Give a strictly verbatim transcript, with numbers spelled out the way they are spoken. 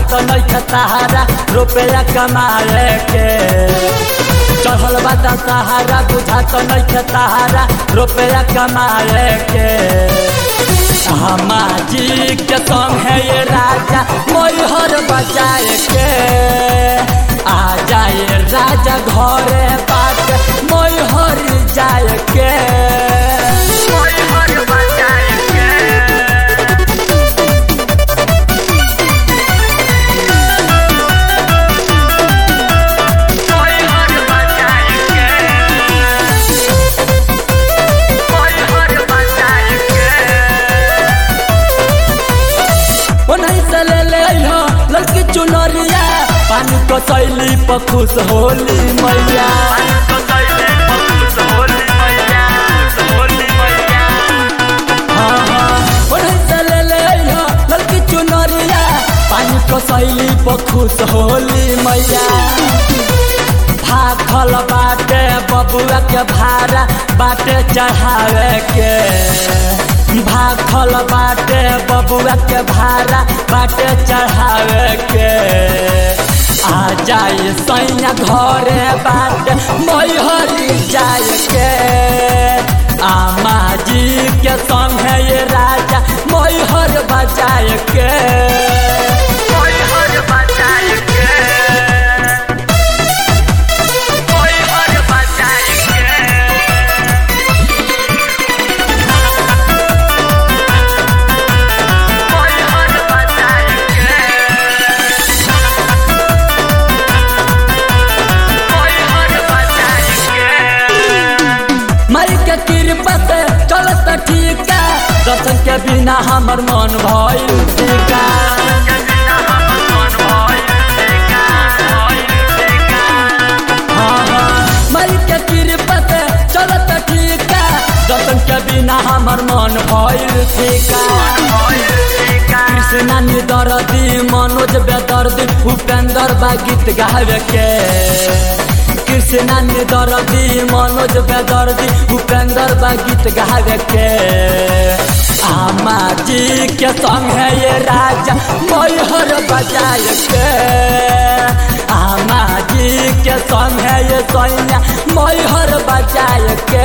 तो नहीं खतारा रुपया कमाए के चढ़ल बाता सहारा बुझा तो नहीं खतारा रुपया कमाए के हमाजी के संग है ये राजा मोहर बजाए के आ जाए राजा घरे बात मोहर जाए के मोहर बजाए के मोहर बजाए के मोहर बजाए के ओनही से ले ले हो लड़की चुनरिया पानी को सैली पर खुश होली मैया हाँ हाँ ओनही से ले ले हो लड़की चुनरिया पानी को सैली पर खुश होली मैया भाखल बाटे बबुआ के भाड़ा बाटे चढ़ावे के भाखल बाटे बबुआ के भाड़ा बाटे चढ़ावे के आ जाए सैया घरे बाटे मोहरी जाए के आमा जी के संग है ये राजा मोहर बजाए के मोहर बजाए के मोहर बजाए के माई के कृपा से चलत ठीक दर्शन के बिना हमर मन भइल फीका हाँ हाँ माई के कृपा से चलत ठीक दर्शन के बिना हमर मन भइल फीका कृष्णा निदर्दी मनोज बेदर्दी उपेंद्र बा गीत गावे के कृष्णा निदर्दी मनोज बेदर्दी उपेंद्र बा गीत गावे के आमा जी के संग है ये राजा मोहर बजाए के आमा जी के संग है ये सैया मोहर बजाए के।